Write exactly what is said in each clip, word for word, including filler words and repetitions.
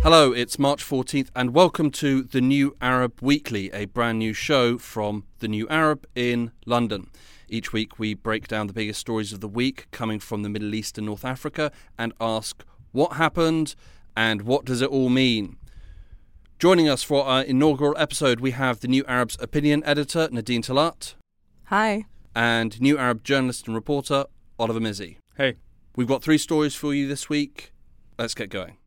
Hello, it's March fourteenth and welcome to The New Arab Weekly, a brand new show from The New Arab in London. Each week we break down the biggest stories of the week coming from the Middle East and North Africa and ask what happened and what does it all mean. Joining us for our inaugural episode we have The New Arab's opinion editor Nadine Talat. Hi. And New Arab journalist and reporter Oliver Mizzi. Hey. We've got three stories for you this week. Let's get going.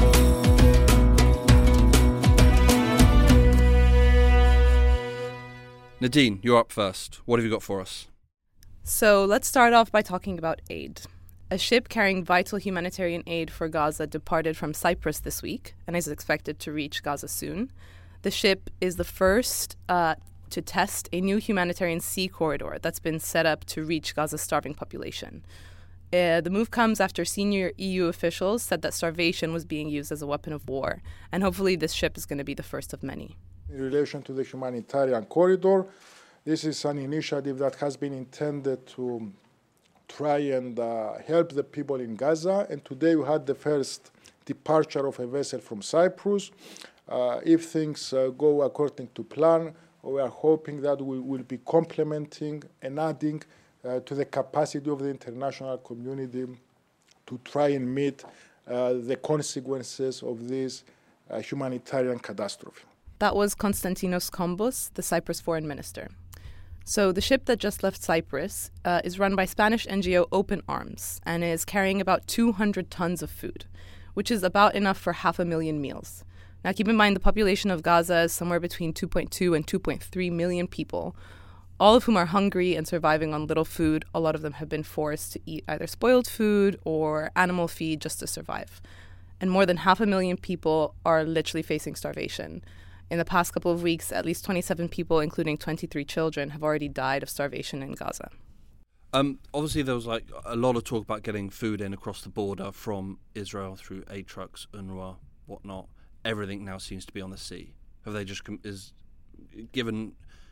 Nadine, you're up first. What have you got for us? So let's start off by talking about aid. A ship carrying vital humanitarian aid for Gaza departed from Cyprus this week and is expected to reach Gaza soon. The ship is the first uh, to test a new humanitarian sea corridor that's been set up to reach Gaza's starving population. Uh, the move comes after senior E U officials said that starvation was being used as a weapon of war, and hopefully this ship is going to be the first of many. In relation to the humanitarian corridor, this is an initiative that has been intended to try and uh, help the people in Gaza. And today we had the first departure of a vessel from Cyprus. Uh, if things uh, go according to plan, we are hoping that we will be complementing and adding uh, to the capacity of the international community to try and meet uh, the consequences of this uh, humanitarian catastrophe. That was Konstantinos Kombos, the Cyprus foreign minister. So the ship that just left Cyprus uh, is run by Spanish N G O Open Arms and is carrying about two hundred tons of food, which is about enough for half a million meals. Now keep in mind the population of Gaza is somewhere between two point two and two point three million people, all of whom are hungry and surviving on little food. A lot of them have been forced to eat either spoiled food or animal feed just to survive. And more than half a million people are literally facing starvation. In the past couple of weeks, at least twenty-seven people, including twenty-three children, have already died of starvation in Gaza. Um, obviously, there was like a lot of talk about getting food in across the border from Israel through aid trucks, UNRWA, whatnot. Everything now seems to be on the sea. Have they just com- is given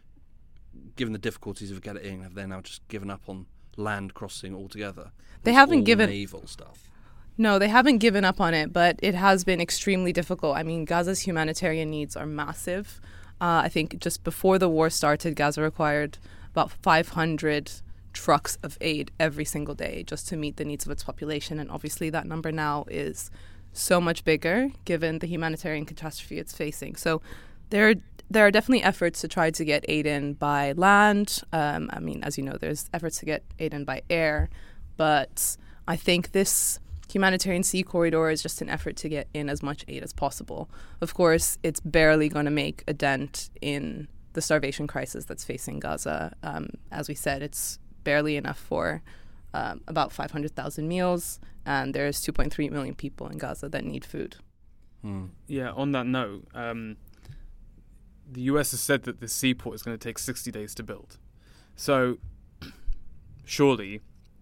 given the difficulties of getting in? Have they now just given up on land crossing altogether? They It's haven't all given naval stuff. No, they haven't given up on it, but it has been extremely difficult. I mean, Gaza's humanitarian needs are massive. Uh, I think just before the war started, Gaza required about five hundred trucks of aid every single day just to meet the needs of its population. And obviously that number now is so much bigger given the humanitarian catastrophe it's facing. So there are, there are definitely efforts to try to get aid in by land. Um, I mean, as you know, there's efforts to get aid in by air. But I think this humanitarian sea corridor is just an effort to get in as much aid as possible. Of course, it's barely going to make a dent in the starvation crisis that's facing Gaza. Um, as we said, it's barely enough for um, about five hundred thousand meals, and there's two point three million people in Gaza that need food. Hmm. Yeah, on that note, um, the U S has said that the seaport is going to take sixty days to build. So, surely,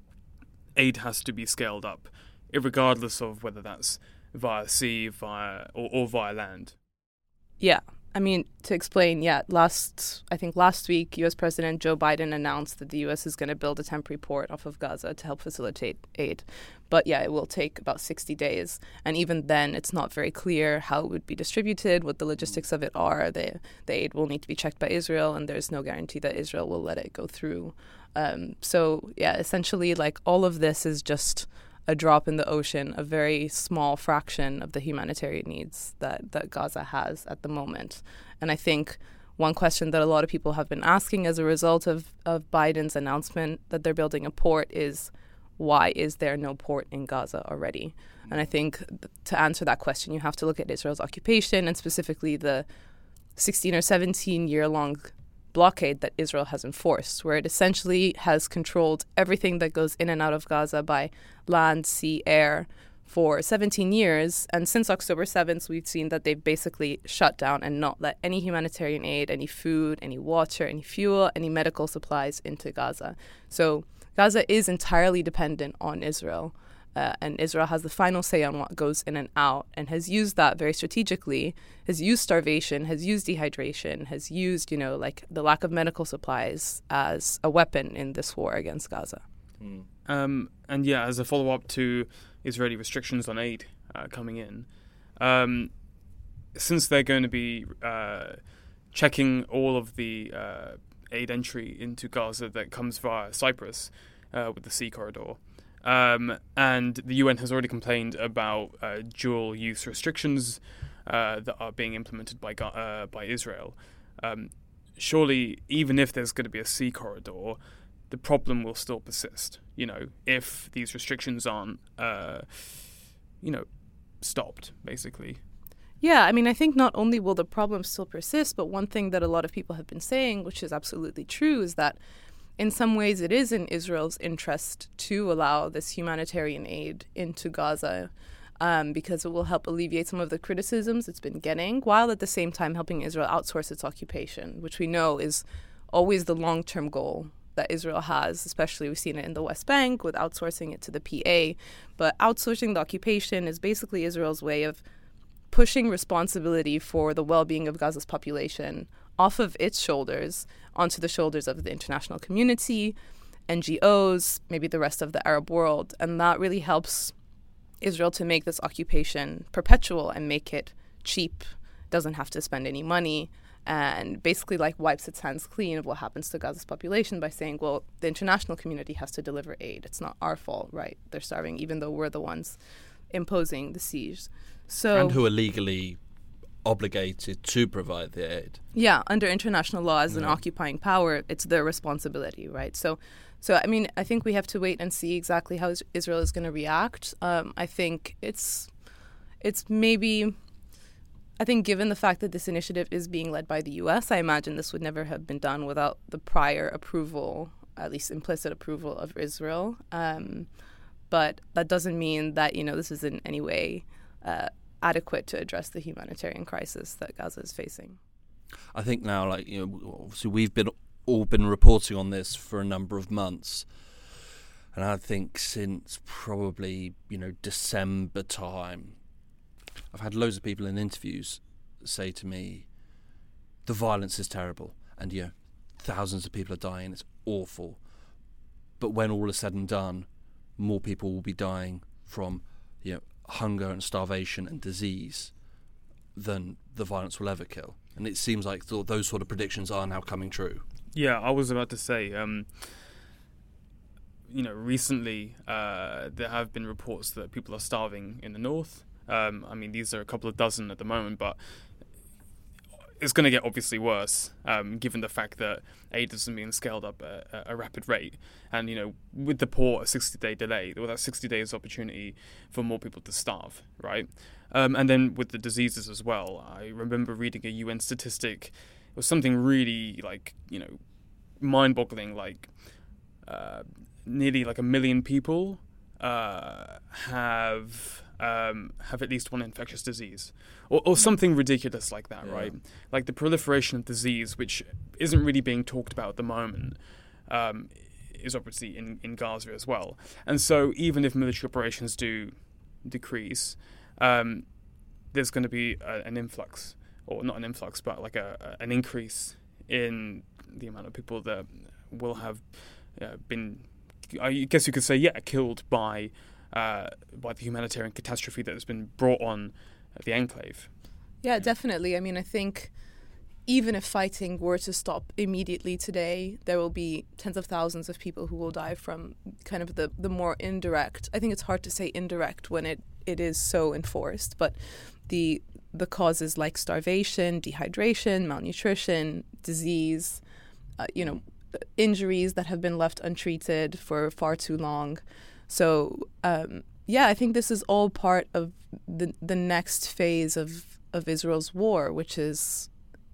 aid has to be scaled up, regardless of whether that's via sea, via or, or via land. Yeah, I mean, to explain, yeah, last I think last week, U S President Joe Biden announced that the U S is going to build a temporary port off of Gaza to help facilitate aid. But yeah, it will take about sixty days. And even then, it's not very clear how it would be distributed, what the logistics of it are. The, the aid will need to be checked by Israel, and there's no guarantee that Israel will let it go through. Um, so yeah, essentially, like all of this is just a drop in the ocean, a very small fraction of the humanitarian needs that, that Gaza has at the moment. And I think one question that a lot of people have been asking as a result of, of Biden's announcement that they're building a port is, why is there no port in Gaza already? And I think th- to answer that question, you have to look at Israel's occupation and specifically the sixteen or seventeen year long blockade that Israel has enforced, where it essentially has controlled everything that goes in and out of Gaza by land, sea, air for seventeen years. And since October seventh, we've seen that they've basically shut down and not let any humanitarian aid, any food, any water, any fuel, any medical supplies into Gaza. So Gaza is entirely dependent on Israel. Uh, and Israel has the final say on what goes in and out and has used that very strategically, has used starvation, has used dehydration, has used, you know, like the lack of medical supplies as a weapon in this war against Gaza. Mm. Um, and yeah, as a follow-up to Israeli restrictions on aid uh, coming in, um, since they're going to be uh, checking all of the uh, aid entry into Gaza that comes via Cyprus uh, with the sea corridor, um, and the U N has already complained about uh, dual-use restrictions uh, that are being implemented by uh, by Israel. Um, surely, even if there's going to be a sea corridor, the problem will still persist. You know, if these restrictions aren't, uh, you know, stopped, basically. Yeah, I mean, I think not only will the problem still persist, but one thing that a lot of people have been saying, which is absolutely true, is that in some ways it is in Israel's interest to allow this humanitarian aid into Gaza um, because it will help alleviate some of the criticisms it's been getting, while at the same time helping Israel outsource its occupation, which we know is always the long-term goal that Israel has, especially we've seen it in the West Bank with outsourcing it to the P A. But outsourcing the occupation is basically Israel's way of pushing responsibility for the well-being of Gaza's population off of its shoulders onto the shoulders of the international community, N G Os, maybe the rest of the Arab world. And that really helps Israel to make this occupation perpetual and make it cheap, doesn't have to spend any money, and basically like wipes its hands clean of what happens to Gaza's population by saying, well, the international community has to deliver aid. It's not our fault, right? They're starving, even though we're the ones imposing the siege. So, and who are legally obligated to provide the aid. Yeah, under international law as an Yeah. occupying power, it's their responsibility, right? So, so I mean, I think we have to wait and see exactly how is- Israel is going to react. Um, I think it's, it's maybe, I think given the fact that this initiative is being led by the U S, I imagine this would never have been done without the prior approval, at least implicit approval of Israel. Um, but that doesn't mean that, you know, this is in any way uh, adequate to address the humanitarian crisis that Gaza is facing. I think now, like, you know, obviously we've been all been reporting on this for a number of months, and I think since probably, you know, December time, I've had loads of people in interviews say to me, the violence is terrible, and, you know, thousands of people are dying, it's awful, but when all is said and done, more people will be dying from, you know, hunger and starvation and disease than the violence will ever kill. And it seems like th- those sort of predictions are now coming true. Yeah, I was about to say, um, you know, recently uh, there have been reports that people are starving in the north. Um, I mean, these are a couple of dozen at the moment, but it's going to get obviously worse, um, given the fact that aid isn't being scaled up at a, a rapid rate. And, you know, with the port, a sixty-day delay, well, that's sixty days opportunity for more people to starve, right? Um, and then with the diseases as well, I remember reading a U N statistic. It was something really, like, you know, mind-boggling, like uh, nearly like a million people uh, have... Um, have at least one infectious disease, or, or something ridiculous like that, Yeah. right? Like the proliferation of disease, which isn't really being talked about at the moment, um, is obviously in, in Gaza as well. And so even if military operations do decrease, um, there's going to be a, an influx, or not an influx, but like a, a an increase in the amount of people that will have uh, been, I guess you could say, yeah, killed by Uh, by the humanitarian catastrophe that has been brought on the enclave. Yeah, definitely. I mean, I think even if fighting were to stop immediately today, there will be tens of thousands of people who will die from kind of the, the more indirect. I think it's hard to say indirect when it, it is so enforced, but the the causes like starvation, dehydration, malnutrition, disease, uh, you know, injuries that have been left untreated for far too long. So, um, yeah, I think this is all part of the the next phase of, of Israel's war, which is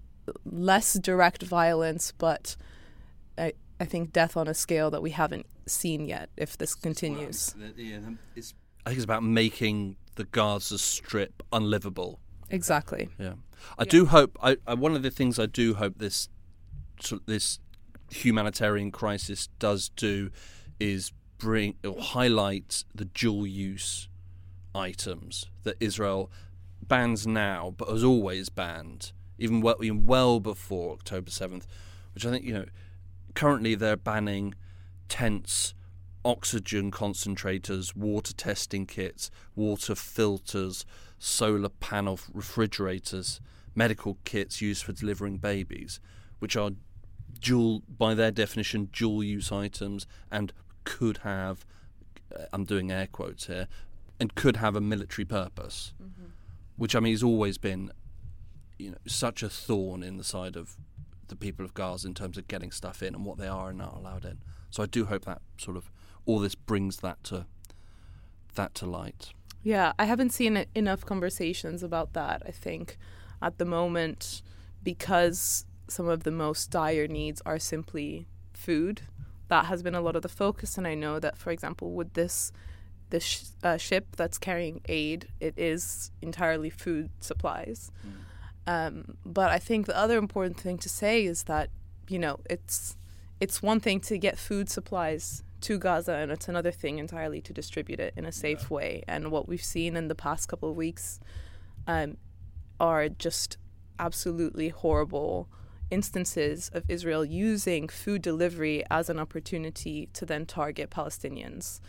less direct violence, but I, I think death on a scale that we haven't seen yet if this continues. Well, yeah, it's, I think it's about making the Gaza Strip unlivable. Exactly. Yeah, I Yeah. do hope. I, I one of the things I do hope this sort of this humanitarian crisis does do is bring or highlight the dual-use items that Israel bans now, but has always banned, even well, even well before October seventh. Which I think, you know, currently they're banning tents, oxygen concentrators, water testing kits, water filters, solar panel refrigerators, medical kits used for delivering babies, which are dual, by their definition, dual-use items and could have, I'm doing air quotes here, and could have a military purpose, mm-hmm. which, I mean, has always been, you know, such a thorn in the side of the people of Gaza in terms of getting stuff in and what they are and not allowed in. So I do hope that sort of all this brings that to that to light. Yeah, I haven't seen enough conversations about that, I think, at the moment, because some of the most dire needs are simply food. That has been a lot of the focus, and I know that, for example, with this this sh- uh, ship that's carrying aid, it is entirely food supplies. Mm. Um, but I think the other important thing to say is that, you know, it's it's one thing to get food supplies to Gaza, and it's another thing entirely to distribute it in a safe yeah. way. And what we've seen in the past couple of weeks um, are just absolutely horrible instances of Israel using food delivery as an opportunity to then target Palestinians.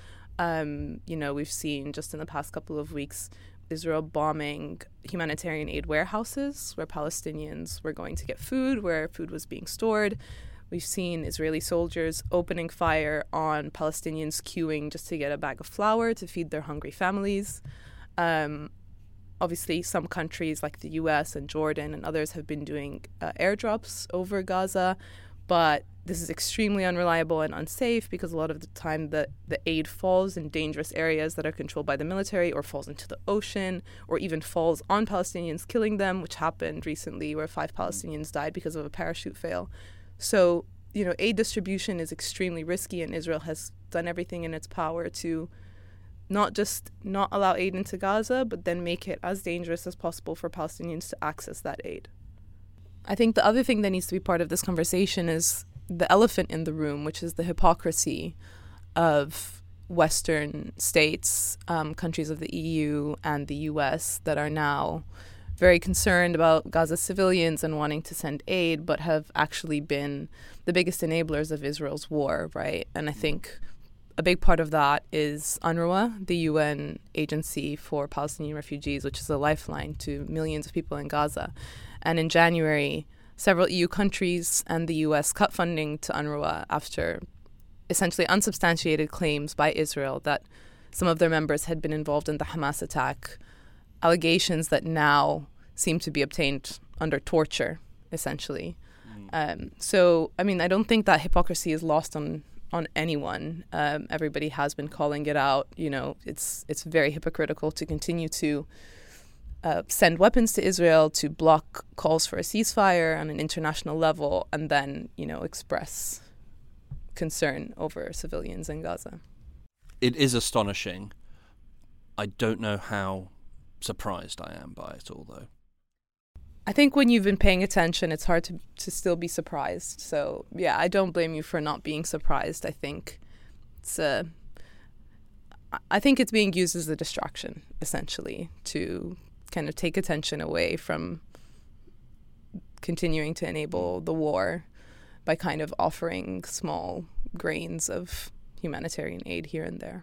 Um, you know, we've seen just in the past couple of weeks Israel bombing humanitarian aid warehouses where Palestinians were going to get food, where food was being stored. We've seen Israeli soldiers opening fire on Palestinians queuing just to get a bag of flour to feed their hungry families. Um, obviously, some countries like the U S and Jordan and others have been doing uh, airdrops over Gaza, but this is extremely unreliable and unsafe because a lot of the time the, the aid falls in dangerous areas that are controlled by the military, or falls into the ocean, or even falls on Palestinians, killing them, which happened recently where five Palestinians died because of a parachute fail. So, you know, aid distribution is extremely risky, and Israel has done everything in its power to not just not allow aid into Gaza, but then make it as dangerous as possible for Palestinians to access that aid. I think the other thing that needs to be part of this conversation is the elephant in the room, which is the hypocrisy of Western states, um, countries of the E U and the U S that are now very concerned about Gaza's civilians and wanting to send aid, but have actually been the biggest enablers of Israel's war, right? And I think a big part of that is UNRWA, the U N Agency for Palestinian Refugees, which is a lifeline to millions of people in Gaza. And in January, several E U countries and the U S cut funding to UNRWA after essentially unsubstantiated claims by Israel that some of their members had been involved in the Hamas attack, allegations that now seem to be obtained under torture, essentially. Mm. Um, so, I mean, I don't think that hypocrisy is lost on, on anyone. Um, everybody has been calling it out. You know, it's it's very hypocritical to continue to uh, send weapons to Israel, to block calls for a ceasefire on an international level, and then, you know, express concern over civilians in Gaza. It is astonishing. I don't know how surprised I am by it all, though. I think when you've been paying attention, it's hard to, to still be surprised. So, yeah, I don't blame you for not being surprised. I think it's a, I think it's being used as a distraction, essentially, to kind of take attention away from continuing to enable the war by kind of offering small grains of humanitarian aid here and there.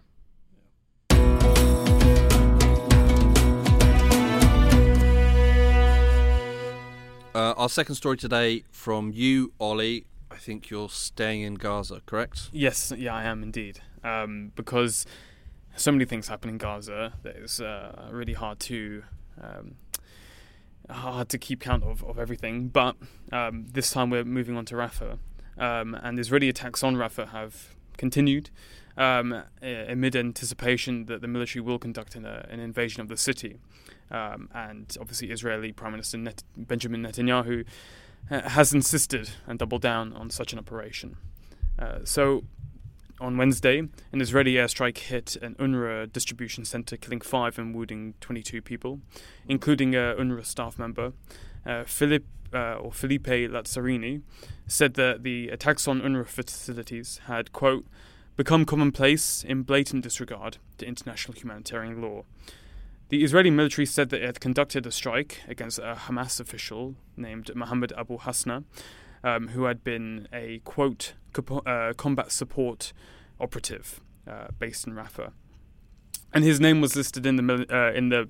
Uh, our second story today from you, Ollie. I think you're staying in Gaza, correct? Yes, yeah, I am indeed. Um, because so many things happen in Gaza that it's uh, really hard to um, hard to keep count of, of everything. But um, this time we're moving on to Rafah, um, and Israeli attacks on Rafah have continued um, amid anticipation that the military will conduct an, uh, an invasion of the city. Um, and obviously Israeli Prime Minister Net- Benjamin Netanyahu uh, has insisted and doubled down on such an operation. Uh, so on Wednesday, an Israeli airstrike hit an UNRWA distribution center, killing five and wounding twenty-two people, including a UNRWA staff member. Uh, Philip, uh, or Felipe Lazzarini said that the attacks on UNRWA facilities had, quote, become commonplace in blatant disregard to international humanitarian law. The Israeli military said that it had conducted a strike against a Hamas official named Mohammed Abu Hasna, um, who had been a, quote, co- uh, combat support operative uh, based in Rafah. And his name was listed in the mil- uh, in the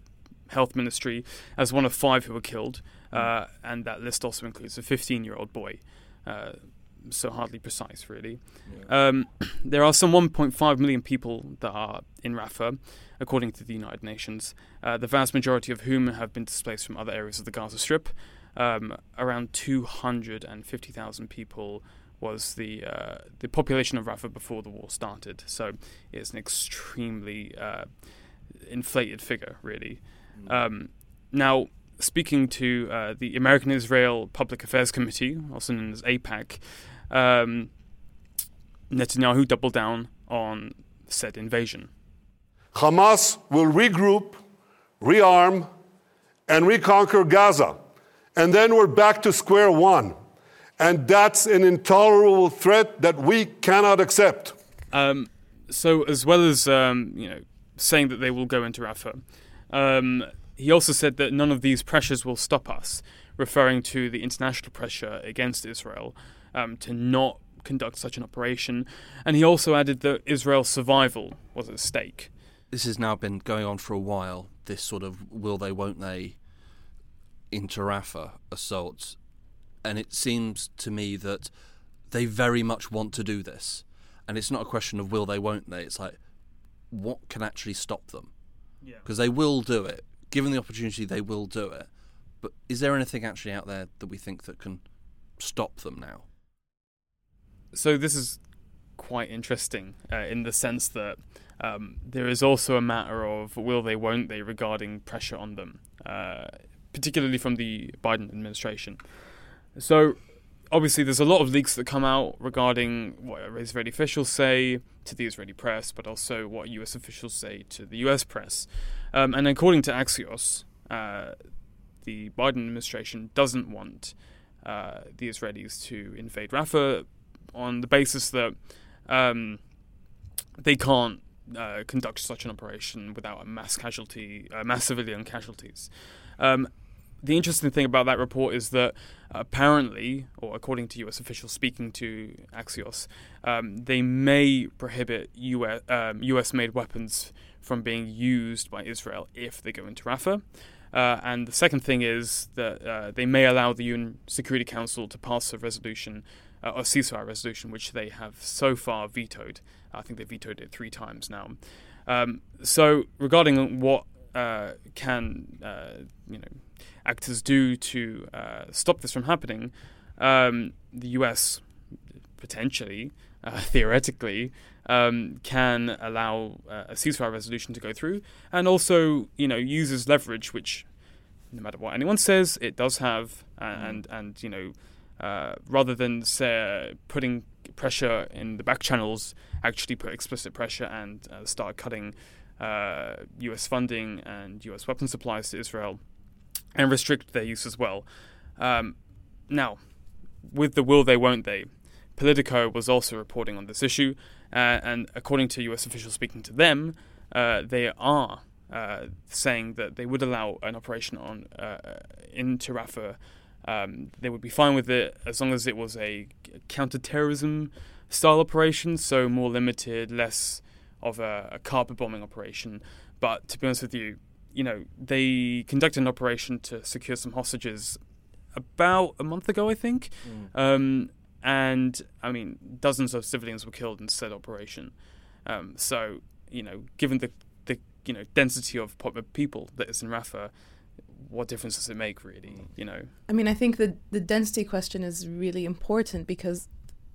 health ministry as one of five who were killed, uh, and that list also includes a fifteen-year-old boy. Uh, so hardly precise, really. Yeah. Um, there are some one point five million people that are in Rafah, according to the United Nations, uh, the vast majority of whom have been displaced from other areas of the Gaza Strip. Um, around two hundred fifty thousand people was the uh, the population of Rafah before the war started. So it's an extremely uh, inflated figure, really. Mm. Um, now, speaking to uh, the American Israel Public Affairs Committee, also known as AIPAC, um, Netanyahu doubled down on said invasion. Hamas will regroup, rearm, and reconquer Gaza. And then we're back to square one. And that's an intolerable threat that we cannot accept. Um, so as well as um, you know, saying that they will go into Rafah, um, he also said that none of these pressures will stop us, referring to the international pressure against Israel um, to not conduct such an operation. And he also added that Israel's survival was at stake. This has now been going on for a while, this sort of will they, won't they into Rafah assaults. And it seems to me that they very much want to do this. And it's not a question of will they, won't they. It's like, what can actually stop them? Because yeah. they will do it. Given the opportunity, they will do it. But is there anything actually out there that we think that can stop them now? So this is quite interesting uh, in the sense that um, there is also a matter of will they, won't they regarding pressure on them, uh, particularly from the Biden administration. So, obviously, there's a lot of leaks that come out regarding what Israeli officials say to the Israeli press, but also what U S officials say to the U S press. Um, and according to Axios, uh, the Biden administration doesn't want uh, the Israelis to invade Rafah on the basis that um, they can't uh, conduct such an operation without a mass casualty, uh, mass civilian casualties. Um, The interesting thing about that report is that apparently, or according to U S officials speaking to Axios, um, they may prohibit U S, um, U S-made weapons from being used by Israel if they go into Rafah. Uh, and the second thing is that uh, they may allow the U N Security Council to pass a resolution, uh, a ceasefire resolution, which they have so far vetoed. I think they vetoed it three times now. Um, so regarding what uh, can, uh, you know, actors do to uh, stop this from happening, um, the U S potentially, uh, theoretically, um, can allow uh, a ceasefire resolution to go through, and also, you know, uses leverage, which, no matter what anyone says, it does have, uh, and and you know, uh, rather than say putting pressure in the back channels, actually put explicit pressure and uh, start cutting uh, U S funding and U S weapon supplies to Israel, and restrict their use as well. Um, now, with the will they, won't they, Politico was also reporting on this issue, uh, and according to U S officials speaking to them, uh, they are uh, saying that they would allow an operation on uh, into Rafah. Um, they would be fine with it as long as it was a counter-terrorism style operation, so more limited, less of a, a carpet bombing operation. But to be honest with you, you know, they conducted an operation to secure some hostages about a month ago, I think. Mm. Um, and, I mean, dozens of civilians were killed in said operation. Um, so, you know, given the, the you know, density of people that is in Rafah, what difference does it make, really, you know? I mean, I think the, the density question is really important because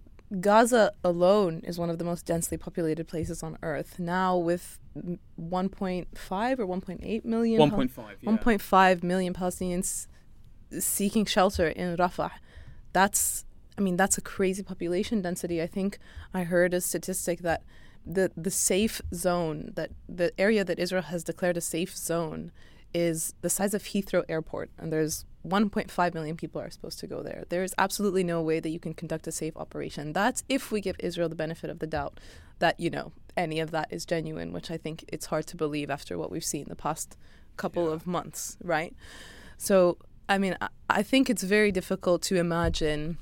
Gaza alone is one of the most densely populated places on Earth. Now with one point five or one point eight million... one point five, yeah. one point five million Palestinians seeking shelter in Rafah. That's, I mean, that's a crazy population density. I think I heard a statistic that the, the safe zone, that the area that Israel has declared a safe zone is the size of Heathrow Airport, and there's one point five million people are supposed to go there. There is absolutely no way that you can conduct a safe operation. That's if we give Israel the benefit of the doubt that, you know, any of that is genuine, which I think it's hard to believe after what we've seen the past couple yeah. of months, right? So, I mean, I, I think it's very difficult to imagine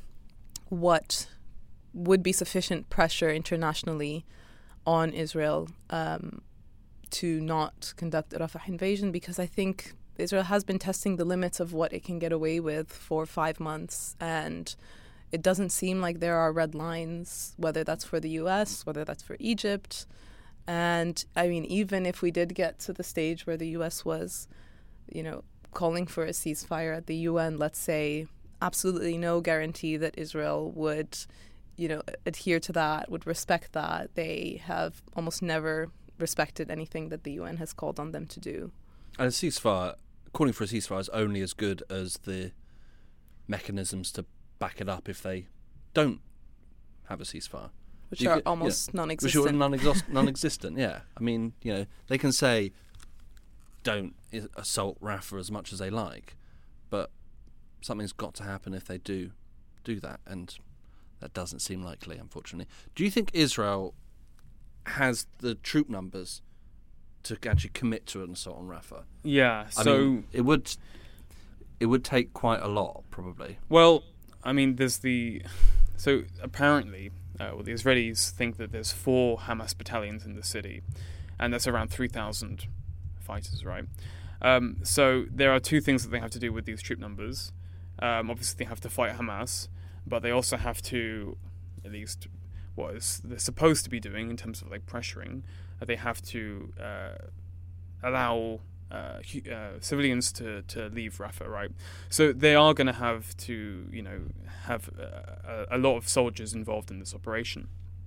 what would be sufficient pressure internationally on Israel um, to not conduct a Rafah invasion, because I think Israel has been testing the limits of what it can get away with for five months, and it doesn't seem like there are red lines, whether that's for the U S, whether that's for Egypt. And I mean, even if we did get to the stage where the U S was, you know, calling for a ceasefire at the U N, let's say, absolutely no guarantee that Israel would, you know, adhere to that, would respect that. They have almost never respected anything that the U N has called on them to do. And a ceasefire, calling for a ceasefire is only as good as the mechanisms to back it up if they don't have a ceasefire. Which You are could- almost yeah, non-existent. Which are non-exhaust- non-existent, yeah. I mean, you know, they can say, don't i- assault Rafah as much as they like, but something's got to happen if they do do that, and that doesn't seem likely, unfortunately. Do you think Israel has the troop numbers to actually commit to an assault on Rafah? Yeah. I So mean, it would it would take quite a lot, probably. well, I mean, there's the so apparently, uh, well, the Israelis think that there's four Hamas battalions in the city, and that's around three thousand fighters, right? Um, so there are two things that they have to do with these troop numbers. Um, obviously, they have to fight Hamas, but they also have to, at least what is they're supposed to be doing in terms of like pressuring, uh, they have to uh, allow uh, hu- uh, civilians to, to leave Rafah, right? So they are going to have to, you know, have uh, a, a lot of soldiers involved in this operation.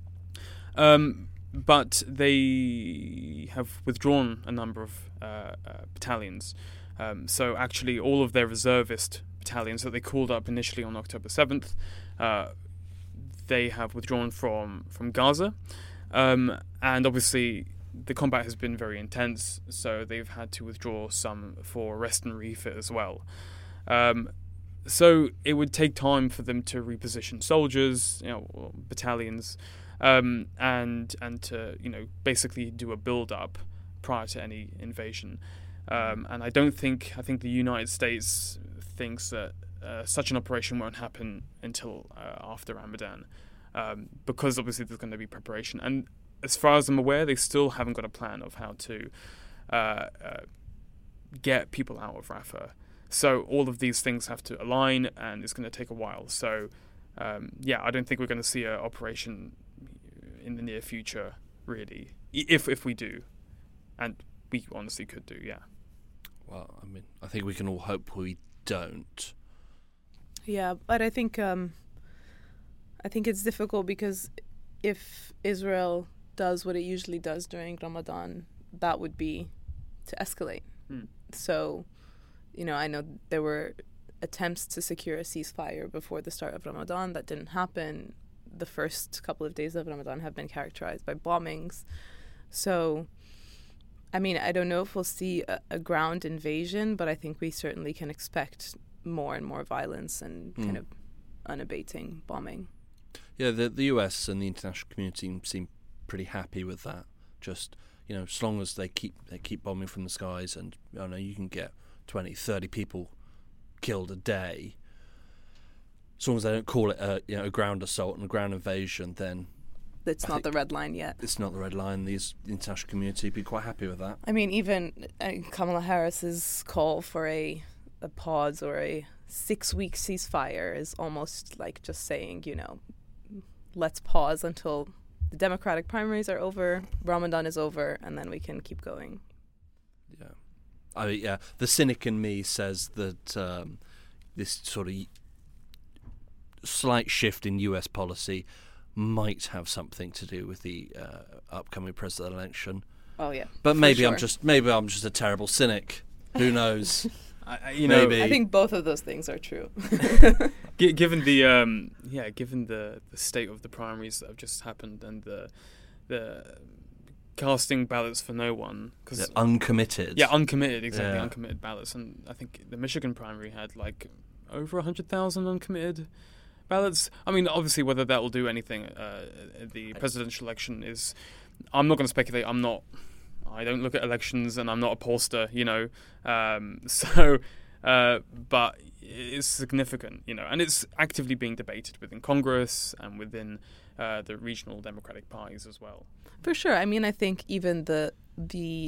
Um, but they have withdrawn a number of uh, uh, battalions. Um, so actually, all of their reservist battalions that they called up initially on October seventh, uh, they have withdrawn from from Gaza, um, and obviously the combat has been very intense. So they've had to withdraw some for rest and refit as well. Um, so it would take time for them to reposition soldiers, you know, or battalions, um, and and to you know basically do a build up prior to any invasion. Um, and I don't think I think the United States thinks that uh, such an operation won't happen until uh, after Ramadan, um, because obviously there's going to be preparation. And as far as I'm aware, they still haven't got a plan of how to uh, uh, get people out of Rafah. So all of these things have to align, and it's going to take a while. So um, yeah, I don't think we're going to see an operation in the near future, really, if if we do, and we honestly could do, yeah. Well, I mean, I think we can all hope we don't. Yeah, but I think um, I think it's difficult because if Israel does what it usually does during Ramadan, that would be to escalate. Mm. So, you know, I know there were attempts to secure a ceasefire before the start of Ramadan. That didn't happen. The first couple of days of Ramadan have been characterized by bombings. So, I mean, I don't know if we'll see a, a ground invasion, but I think we certainly can expect more and more violence and Mm. kind of unabating bombing. Yeah, the the U S and the international community seem pretty happy with that. Just, you know, as long as they keep they keep bombing from the skies, and I don't know, you can get twenty, thirty people killed a day. As long as they don't call it a you know a ground assault and a ground invasion, then It's I not think- the red line yet. it's not the red line. These the international community would be quite happy with that. I mean, even uh, Kamala Harris's call for a, a pause or a six-week ceasefire is almost like just saying, you know, let's pause until the Democratic primaries are over, Ramadan is over, and then we can keep going. Yeah, I mean, yeah. The cynic in me says that um, this sort of slight shift in U S policy might have something to do with the uh, upcoming presidential election. Oh yeah, But for maybe I'm sure. just maybe I'm just a terrible cynic. Who knows? I, I- you know, Maybe. I think both of those things are true. G- given the um, yeah, given the, the state of the primaries that have just happened and the the casting ballots for no one because They're uncommitted. yeah, uncommitted exactly Yeah. uncommitted ballots, and I think the Michigan primary had like over a hundred thousand uncommitted ballots. I mean, obviously, whether that will do anything, uh, the presidential election is. I'm not going to speculate. I'm not. I don't look at elections, and I'm not a pollster, you know. Um, so, uh, but it's significant, you know, and it's actively being debated within Congress and within uh, the regional Democratic parties as well. For sure. I mean, I think even the the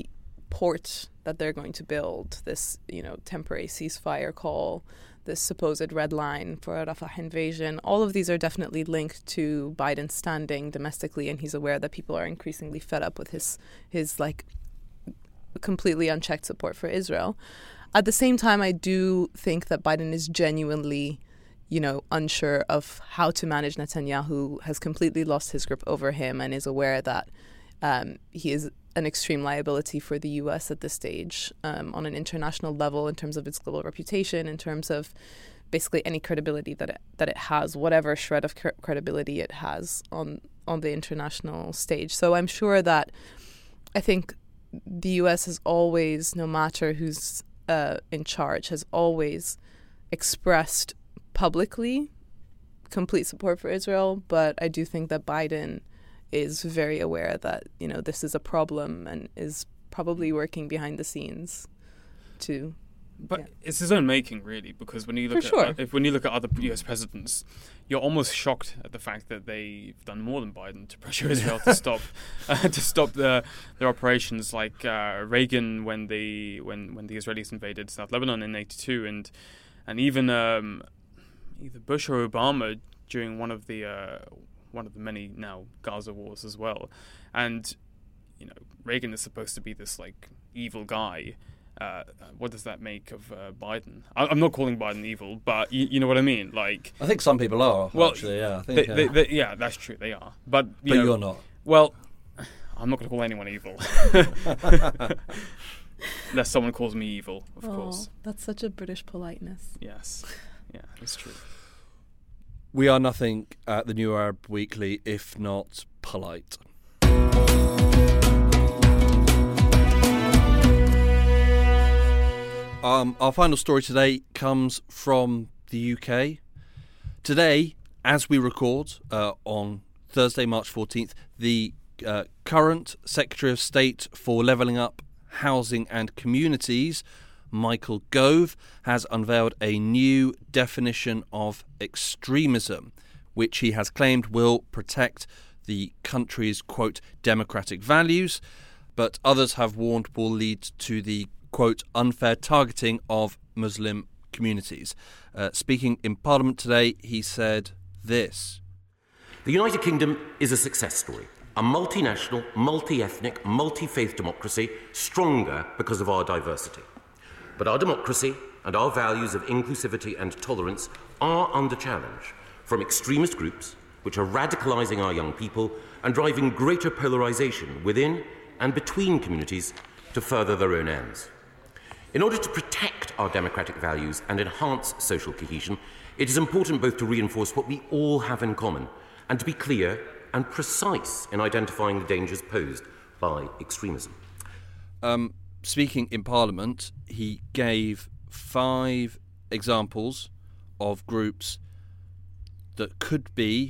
port that they're going to build, this, you know, temporary ceasefire call, this supposed red line for a Rafah invasion, all of these are definitely linked to Biden's standing domestically, and he's aware that people are increasingly fed up with his his like completely unchecked support for Israel. At the same time, I do think that Biden is genuinely, you know, unsure of how to manage Netanyahu, has completely lost his grip over him, and is aware that um, he is an extreme liability for the U S at this stage um, on an international level in terms of its global reputation, in terms of basically any credibility that it, that it has, whatever shred of cre- credibility it has on on the international stage. So I'm sure that I think the U S has always, no matter who's uh, in charge, has always expressed publicly complete support for Israel. But I do think that Biden is very aware that, you know, this is a problem and is probably working behind the scenes to. But yeah. It's his own making, really, because when you look For at sure. uh, if when you look at other U S presidents, you're almost shocked at the fact that they've done more than Biden to pressure Israel to stop uh, to stop the, their operations. Like uh, Reagan when the when when the Israelis invaded South Lebanon in eighty-two, and and even um, either Bush or Obama during one of the uh, one of the many now Gaza wars as well. And you know, Reagan is supposed to be this like evil guy. Uh, what does that make of uh, Biden? I, I'm not calling Biden evil, but you, you know what I mean. Like, I think some people are. well, actually, yeah, I think, they, yeah. they, they, yeah, that's true. They are, but you but know, you're not. Well, I'm not going to call anyone evil, unless someone calls me evil, of oh, course. That's such a British politeness. Yes, yeah, it's true. We are nothing at the New Arab Weekly if not polite. Um, our final story today comes from the U K. Today, as we record uh, on Thursday, March fourteenth, the uh, current Secretary of State for Levelling Up, Housing and Communities, Michael Gove, has unveiled a new definition of extremism, which he has claimed will protect the country's, quote, democratic values, but others have warned will lead to the, quote, unfair targeting of Muslim communities. Uh, speaking in Parliament today, he said this. The United Kingdom is a success story. A multinational, multi-ethnic, multi-faith democracy, stronger because of our diversity. But our democracy and our values of inclusivity and tolerance are under challenge from extremist groups which are radicalising our young people and driving greater polarisation within and between communities to further their own ends. In order to protect our democratic values and enhance social cohesion, it is important both to reinforce what we all have in common and to be clear and precise in identifying the dangers posed by extremism. Um, speaking in Parliament, he gave five examples of groups that could be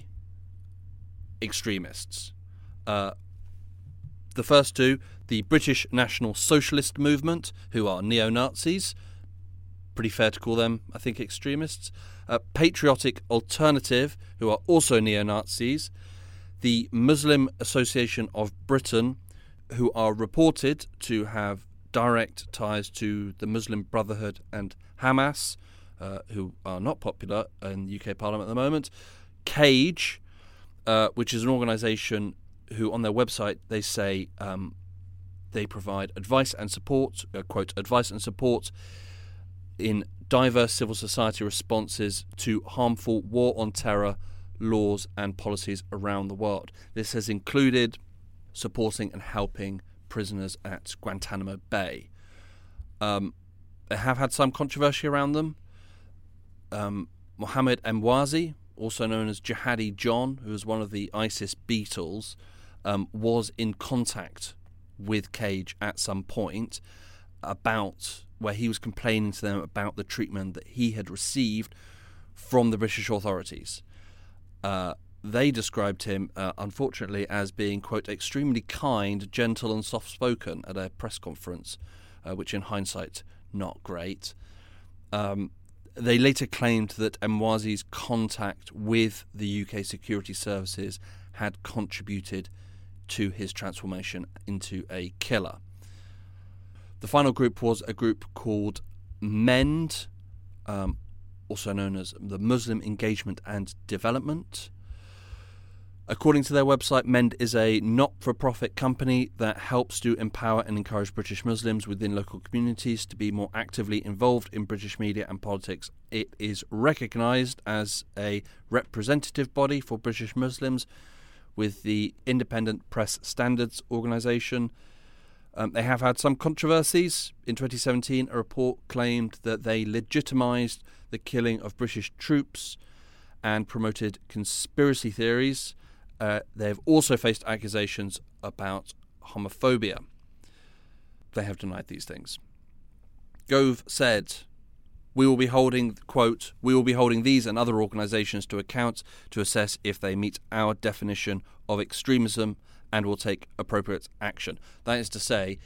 extremists. Uh, the first two, the British National Socialist Movement, who are neo-Nazis. Pretty fair to call them, I think, extremists. Uh, Patriotic Alternative, who are also neo-Nazis. The Muslim Association of Britain, who are reported to have direct ties to the Muslim Brotherhood and Hamas, uh, who are not popular in the U K Parliament at the moment. CAGE, uh, which is an organisation who on their website they say um, they provide advice and support, uh, quote, advice and support in diverse civil society responses to harmful war on terror laws and policies around the world. This has included supporting and helping prisoners at Guantanamo Bay. Um, they have had some controversy around them. Um, Mohammed Emwazi, also known as Jihadi John, who was one of the ISIS Beatles, um, was in contact with CAGE at some point about where he was complaining to them about the treatment that he had received from the British authorities. Uh, they described him, uh, unfortunately, as being, quote, extremely kind, gentle and soft-spoken at a press conference, uh, which in hindsight, not great. Um, they later claimed that Emwazi's contact with the U K security services had contributed to his transformation into a killer. The final group was a group called MEND, um, also known as the Muslim Engagement and Development. According to their website, MEND is a not-for-profit company that helps to empower and encourage British Muslims within local communities to be more actively involved in British media and politics. It is recognised as a representative body for British Muslims with the Independent Press Standards Organisation. Um, they have had some controversies. In twenty seventeen, a report claimed that they legitimised the killing of British troops and promoted conspiracy theories. Uh, they have also faced accusations about homophobia. They have denied these things. Gove said, "We will be holding, quote, we will be holding these and other organisations to account to assess if they meet our definition of extremism and will take appropriate action." That is to say,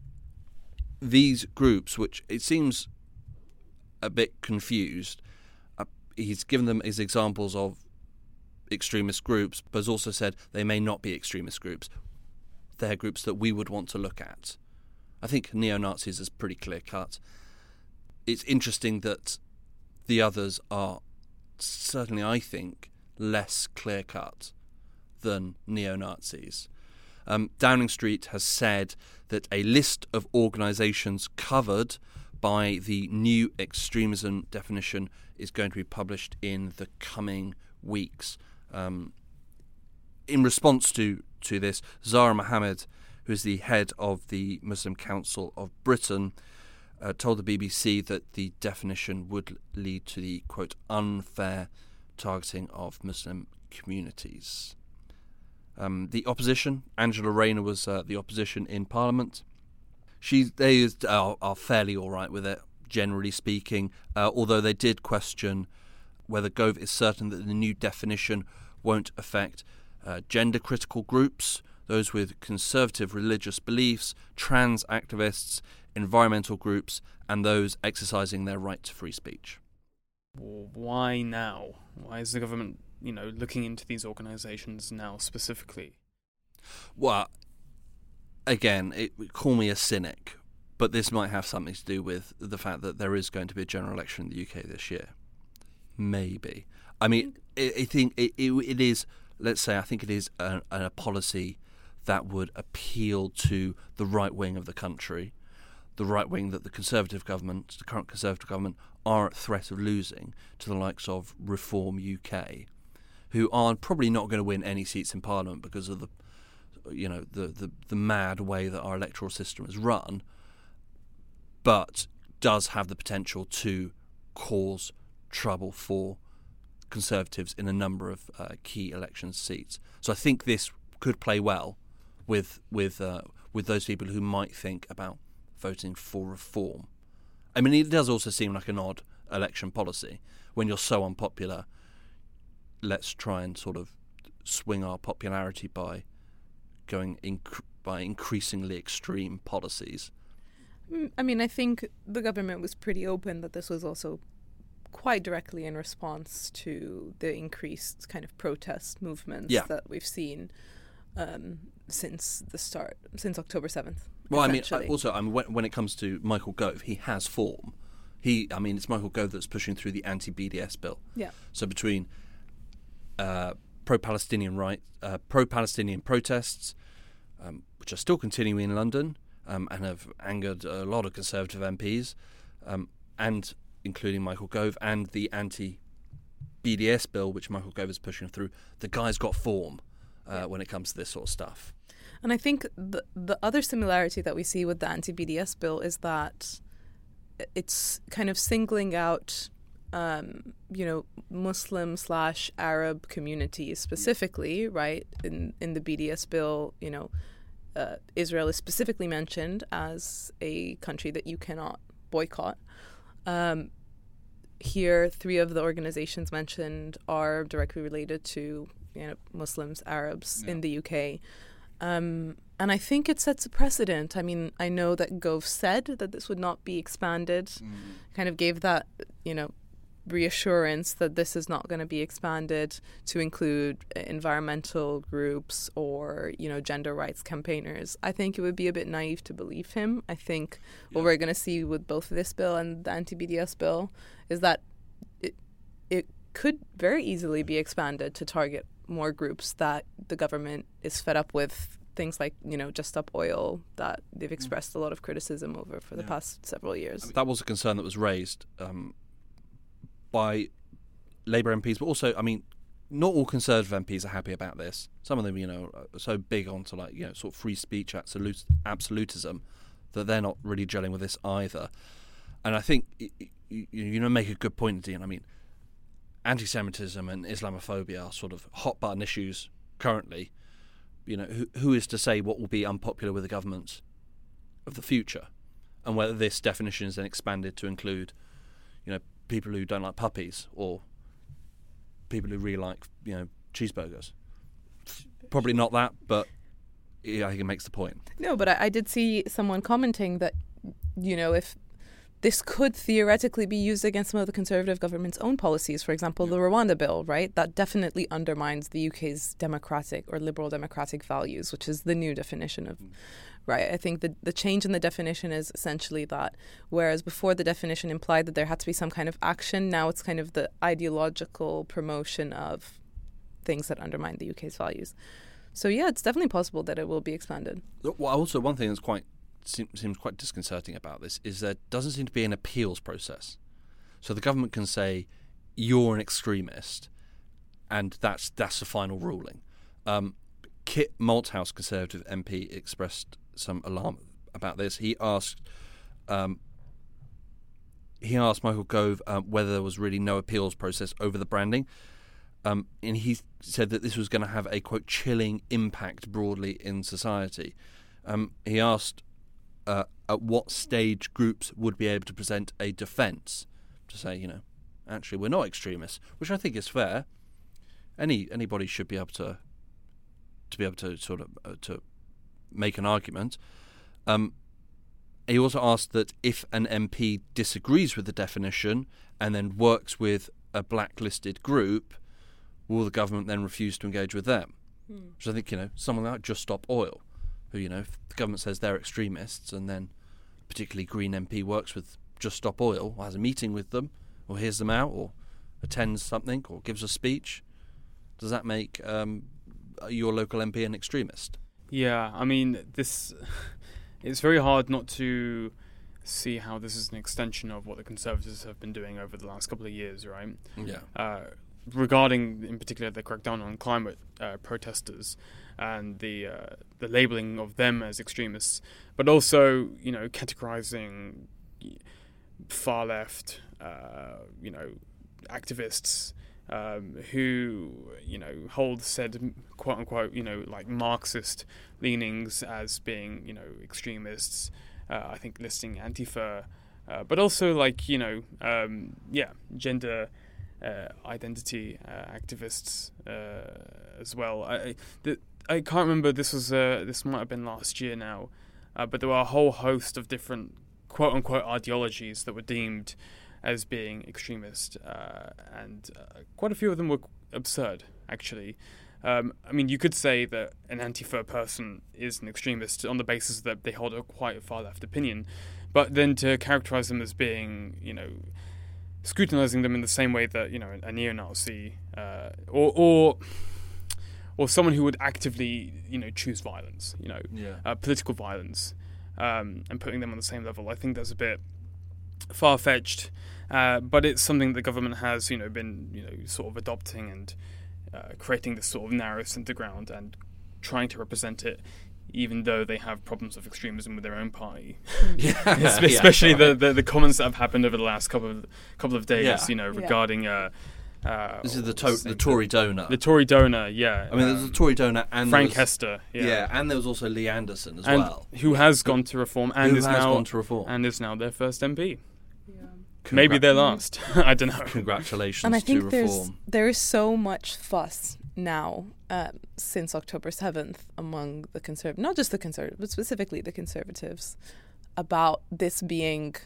these groups, which it seems a bit confused, uh, he's given them as examples of extremist groups, but has also said they may not be extremist groups. They're groups that we would want to look at. I think neo-Nazis is pretty clear-cut. It's interesting that the others are certainly, I think, less clear-cut than neo-Nazis. Um, Downing Street has said that a list of organisations covered by the new extremism definition is going to be published in the coming weeks. Um, in response to, to this, Zahra Mohammed, who is the head of the Muslim Council of Britain, uh, told the B B C that the definition would lead to the, quote, unfair targeting of Muslim communities. Um, the opposition, Angela Rayner was uh, the opposition in Parliament. She, they are, are fairly all right with it, generally speaking, uh, although they did question whether Gove is certain that the new definition won't affect uh, gender-critical groups, those with conservative religious beliefs, trans activists, environmental groups, and those exercising their right to free speech. Why now? Why is the government, you know, looking into these organisations now specifically? Well, again, it, call me a cynic, but this might have something to do with the fact that there is going to be a general election in the U K this year. Maybe. I mean, I, I think it, it, it is, let's say, I think it is a, a policy that would appeal to the right wing of the country, the right wing that the Conservative government, the current Conservative government, are at threat of losing to the likes of Reform U K, who are probably not going to win any seats in Parliament because of the, you know, the, the, the mad way that our electoral system is run, but does have the potential to cause trouble for Conservatives in a number of uh, key election seats. So I think this could play well with with uh, with those people who might think about voting for reform. I mean, it does also seem like an odd election policy when you're so unpopular. Let's try and sort of swing our popularity by going inc- by increasingly extreme policies. I mean, I think the government was pretty open that this was also quite directly in response to the increased kind of protest movements yeah. that we've seen um, since the start, since October seventh. Well, I mean, also, I mean, when, when it comes to Michael Gove, he has form. He, I mean, it's Michael Gove that's pushing through the anti-B D S bill. Yeah. So between uh, pro-Palestinian right, uh, pro-Palestinian protests, um, which are still continuing in London um, and have angered a lot of Conservative M Ps, um, and including Michael Gove, and the anti-B D S bill, which Michael Gove is pushing through, the guy's got form uh, yeah. when it comes to this sort of stuff. And I think the the other similarity that we see with the anti-B D S bill is that it's kind of singling out, um, you know, Muslim slash Arab communities specifically, right? In in the B D S bill, you know, uh, Israel is specifically mentioned as a country that you cannot boycott. Um, here, three of the organizations mentioned are directly related to, you know, Muslims, Arabs yeah. in the U K. Um, and I think it sets a precedent. I mean, I know that Gove said that this would not be expanded, mm. kind of gave that, you know, reassurance that this is not going to be expanded to include environmental groups or, you know, gender rights campaigners, I think it would be a bit naive to believe him. I think yeah. what we're going to see with both this bill and the anti-B D S bill is that it it could very easily be expanded to target more groups that the government is fed up with. Things like, you know, Just Stop Oil that they've expressed a lot of criticism over for the yeah. past several years. That was a concern that was raised um, by Labour M Ps, but also, I mean, not all Conservative M Ps are happy about this. Some of them, you know, are so big onto, like, you know, sort of free speech absolute, absolutism that they're not really gelling with this either. And I think, you, you know, make a good point, Dean. I mean, anti-Semitism and Islamophobia are sort of hot-button issues currently. You know, who, who is to say what will be unpopular with the governments of the future, and whether this definition is then expanded to include, you know, people who don't like puppies or people who really like, you know, cheeseburgers. Probably not that, but yeah, I think it makes the point. No, but I, I did see someone commenting that, you know, if this could theoretically be used against some of the Conservative government's own policies. For example, the Rwanda bill, right? That definitely undermines the U K's democratic or liberal democratic values, which is the new definition of, right? I think the, the change in the definition is essentially that, whereas before the definition implied that there had to be some kind of action, now it's kind of the ideological promotion of things that undermine the U K's values. So yeah, it's definitely possible that it will be expanded. Well, also one thing that's quite seems quite disconcerting about this is there doesn't seem to be an appeals process. So the government can say you're an extremist, and that's that's the final ruling. Um, Kit Malthouse, Conservative M P, expressed some alarm about this. He asked um, he asked Michael Gove um, whether there was really no appeals process over the branding, um, and he said that this was going to have a, quote, chilling impact broadly in society. Um, he asked Uh, at what stage groups would be able to present a defence to say, you know, actually we're not extremists, which I think is fair. Any anybody should be able to to be able to sort of uh, to make an argument. Um, he also asked that if an M P disagrees with the definition and then works with a blacklisted group, will the government then refuse to engage with them? Mm. Which I think, you know, someone like Just Stop Oil, who, you know, if the government says they're extremists and then particularly Green M P works with Just Stop Oil or has a meeting with them or hears them out or attends something or gives a speech, does that make um, your local M P an extremist? Yeah, I mean, this it's very hard not to see how this is an extension of what the Conservatives have been doing over the last couple of years, right? Yeah. Uh, regarding, in particular, the crackdown on climate uh, protesters and the uh, the labelling of them as extremists, but also, you know, categorising far left, uh, you know, activists um, who, you know, hold said quote unquote, you know, like Marxist leanings as being, you know, extremists. Uh, I think listing Antifa, uh, but also like, you know, um, yeah, gender uh, identity uh, activists uh, as well. I the, I can't remember. This was uh, this might have been last year now, uh, but there were a whole host of different quote unquote ideologies that were deemed as being extremist, uh, and uh, quite a few of them were absurd, actually. Um, I mean, you could say that an Antifa person is an extremist on the basis that they hold a quite far-left opinion, but then to characterize them as being, you know, scrutinizing them in the same way that, you know, a neo-Nazi uh, or, or or someone who would actively, you know, choose violence, you know, yeah. uh, political violence, um, and putting them on the same level, I think that's a bit far-fetched, uh, but it's something the government has, you know, been, you know, sort of adopting and uh, creating this sort of narrow centre ground and trying to represent it, even though they have problems of extremism with their own party. yeah, especially yeah, the, the the comments that have happened over the last couple of couple of days, yeah. you know, regarding. Uh, uh, this is the to- the Tory donor. The Tory donor, yeah. I mean, there's a Tory donor and Frank was, Hester, yeah. yeah, and there was also Lee Anderson as and well, who has gone to reform and who is has now gone to reform and is now their first M P. Yeah. Maybe their last. I don't know. Congratulations and I think to there's, reform. there is so much fuss now um, since October seventh among the conserv- not just the conservatives, but specifically the Conservatives, about this being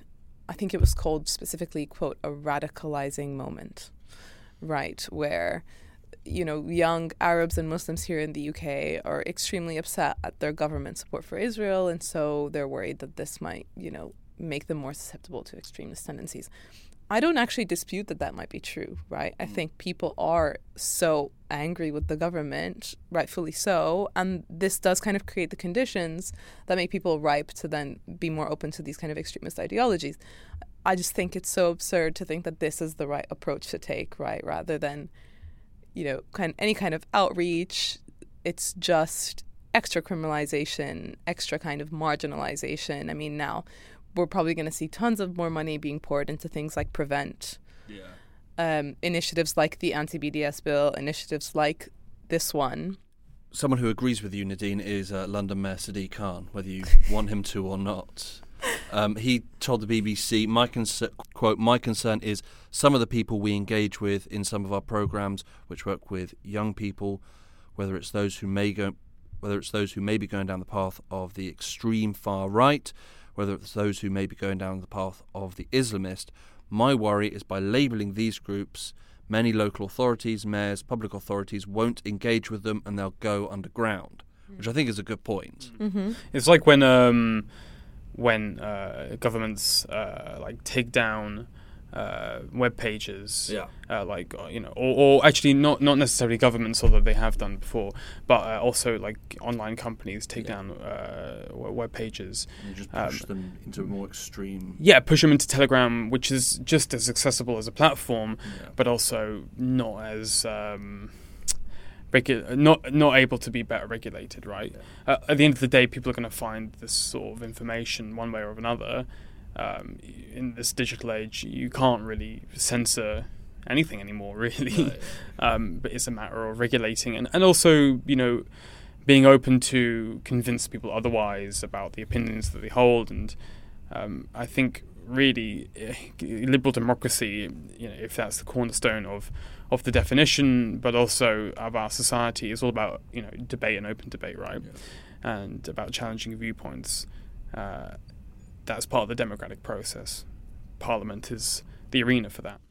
I think it was called specifically, quote, a radicalizing moment, right, where, you know, young Arabs and Muslims here in the U K are extremely upset at their government support for Israel, and so they're worried that this might, you know, make them more susceptible to extremist tendencies. I don't actually dispute that that might be true, right? I think people are so angry with the government, rightfully so, and this does kind of create the conditions that make people ripe to then be more open to these kind of extremist ideologies. I just think it's so absurd to think that this is the right approach to take, right? Rather than, you know, kind any kind of outreach, it's just extra criminalization, extra kind of marginalization. I mean, now we're probably going to see tons of more money being poured into things like Prevent, Yeah. um, initiatives like the anti-B D S bill, initiatives like this one. Someone who agrees with you, Nadine, is uh, London Mayor Sadiq Khan, whether you want him to or not. Um, he told the B B C, "My concern, quote, my concern is some of the people we engage with in some of our programmes, which work with young people, whether it's those who may go, whether it's those who may be going down the path of the extreme far right, whether it's those who may be going down the path of the Islamist. My worry is by labelling these groups, many local authorities, mayors, public authorities won't engage with them and they'll go underground," which I think is a good point. Mm-hmm. It's like when um, when uh, governments uh, like take down uh, web pages, Yeah. uh, like uh, you know, or, or actually not not necessarily governments, although they have done before, but uh, also like online companies take Yeah. down uh, web pages. You just push Um, them into a more extreme... Yeah, push them into Telegram, which is just as accessible as a platform, Yeah. but also not as um, regu- not not able to be better regulated. Right. Yeah. Uh, at the end of the day, people are going to find this sort of information one way or another. Um, in this digital age, you can't really censor anything anymore, really. Right. um, but it's a matter of regulating and, and also, you know, being open to convince people otherwise about the opinions that they hold. And um, I think really eh, liberal democracy, you know, if that's the cornerstone of, of the definition, but also of our society, is all about, you know, debate and open debate, right? Yeah. And about challenging viewpoints. Uh, that's part of the democratic process. Parliament is the arena for that.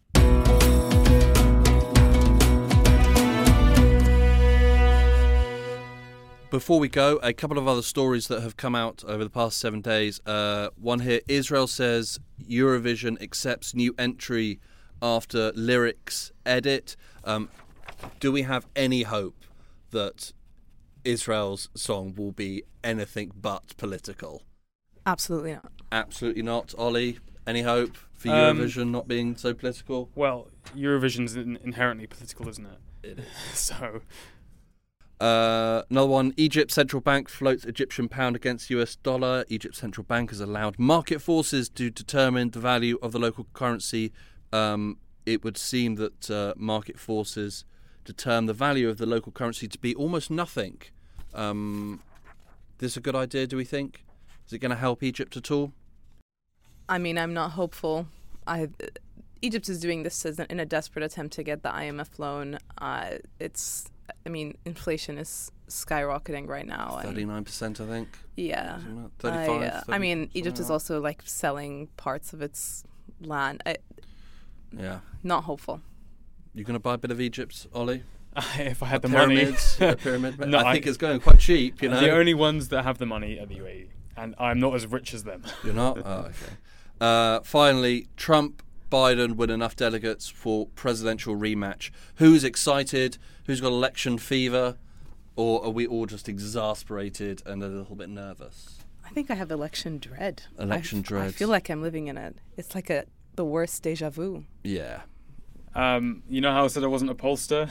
Before we go, a couple of other stories that have come out over the past seven days. Uh, one here, Israel says Eurovision accepts new entry after lyrics edit. Um, do we have any hope that Israel's song will be anything but political? Absolutely not. Absolutely not. Ollie, any hope for Um, Eurovision not being so political? Well, Eurovision's in- inherently political, isn't it? It is. So, Uh, another one, Egypt Central Bank floats Egyptian pound against U S dollar. Egypt Central Bank has allowed market forces to determine the value of the local currency. Um, it would seem that uh, market forces determine the value of the local currency to be almost nothing. Um, this a good idea, do we think? Is it going to help Egypt at all? I mean, I'm not hopeful. I, Egypt is doing this as an, in a desperate attempt to get the I M F loan. Uh, it's, I mean, inflation is skyrocketing right now. and- thirty-nine percent, I think. Yeah. Something like I, thirty-five, uh, I mean, something Egypt is like also like selling parts of its land. I, that. Yeah. not hopeful. You going to buy a bit of Egypt, Ollie? if I had the Pyramids, money, a pyramid. No, I think I- it's going quite cheap, you know. the only ones that have the money are the U A E, and I'm not as rich as them. You're not? Oh, okay. Uh, finally, Trump, Biden win enough delegates for presidential rematch. Who's excited? Who's got election fever? Or are we all just exasperated and a little bit nervous? I think I have election dread. Election I, dread. I feel like I'm living in a. It's like a the worst deja vu. Yeah. Um, you know how I said I wasn't a pollster?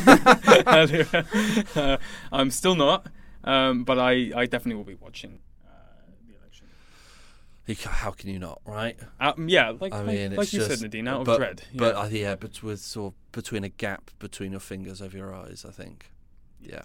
uh, I'm still not, um, but I, I definitely will be watching uh, the election. You ca- How can you not, right? Um, yeah, like, I like, mean, like it's you just, said, Nadine, out but, of dread. But yeah. uh, yeah, but with sort of between a gap between your fingers over your eyes, I think. Yeah.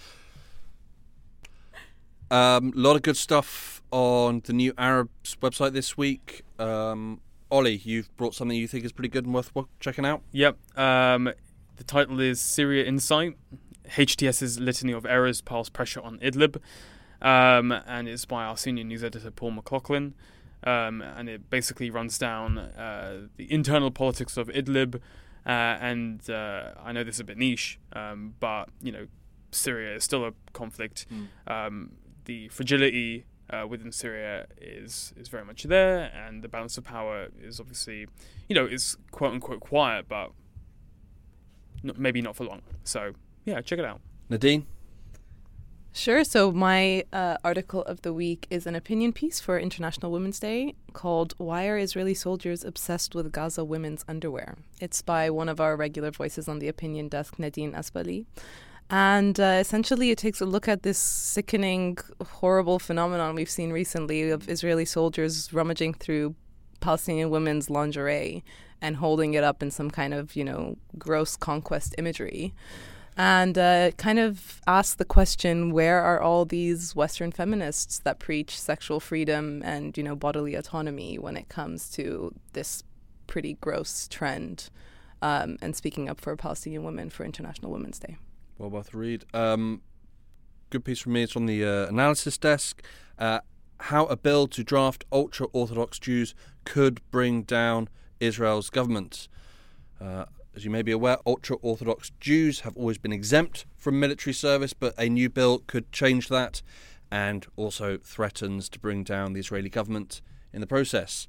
A um, lot of good stuff on the New Arab's website this week. Um, Ollie, you've brought something you think is pretty good and worth wa- checking out. Yep. Um, the title is Syria Insight. HTS's Litany of Errors Piles Pressure on Idlib. Um, and it's by our senior news editor, Paul McLaughlin. um, and it basically runs down uh, the internal politics of Idlib. Uh, and uh, I know this is a bit niche, um, but you know, Syria is still a conflict. Mm. Um, the fragility uh, within Syria is is very much there, and the balance of power is obviously, you know, is quote unquote quiet, but not, maybe not for long. So yeah, check it out. Nadine? Sure. So my uh, article of the week is an opinion piece for International Women's Day called "Why Are Israeli Soldiers Obsessed with Gaza Women's Underwear?" It's by one of our regular voices on the opinion desk, Nadine Asbali. And uh, essentially it takes a look at this sickening, horrible phenomenon we've seen recently of Israeli soldiers rummaging through Palestinian women's lingerie and holding it up in some kind of, you know, gross conquest imagery. And uh, kind of ask the question, where are all these Western feminists that preach sexual freedom and, you know, bodily autonomy when it comes to this pretty gross trend um, and speaking up for Palestinian women for International Women's Day? Well worth a read. Um, good piece from me. It's on the uh, analysis desk. Uh, how a bill to draft ultra-Orthodox Jews could bring down Israel's government. Uh, As you may be aware, ultra-Orthodox Jews have always been exempt from military service, but a new bill could change that and also threatens to bring down the Israeli government in the process.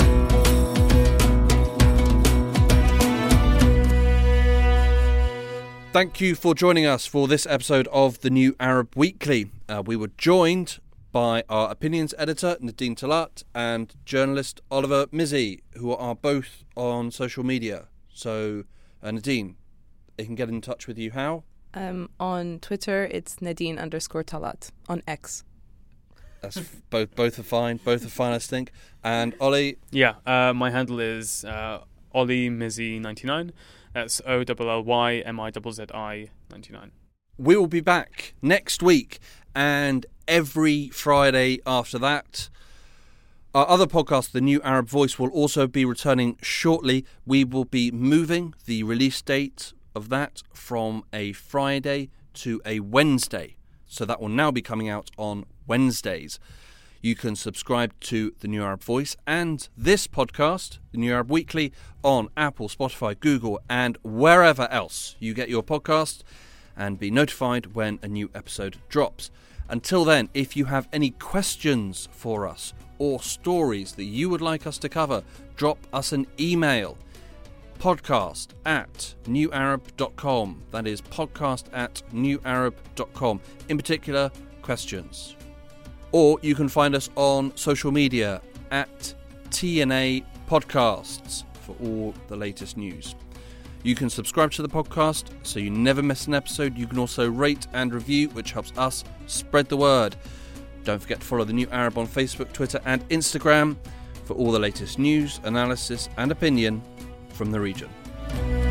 Thank you for joining us for this episode of the New Arab Weekly. Uh, we were joined by our opinions editor, Nadine Talat, and journalist Oliver Mizzi, who are both on social media. So, uh, Nadine, they can get in touch with you how? Um, on Twitter, it's Nadine underscore Talat. On X. That's f- both both are fine. Both are fine, I think. And Ollie? Yeah, uh, my handle is uh, Ollie Mizzi ninety-nine. That's O L L Y M I Z Z I ninety-nine. We will be back next week and every Friday after that. Our other podcast, The New Arab Voice, will also be returning shortly. We will be moving the release date of that from a Friday to a Wednesday. So that will now be coming out on Wednesdays. You can subscribe to The New Arab Voice and this podcast, The New Arab Weekly, on Apple, Spotify, Google, and wherever else you get your podcast, and be notified when a new episode drops. Until then, if you have any questions for us or stories that you would like us to cover, drop us an email. Podcast at new arab dot com. That is podcast at new arab dot com. In particular, questions. Or you can find us on social media at T N A Podcasts for all the latest news. You can subscribe to the podcast so you never miss an episode. You can also rate and review, which helps us spread the word. Don't forget to follow The New Arab on Facebook, Twitter and Instagram for all the latest news, analysis and opinion from the region.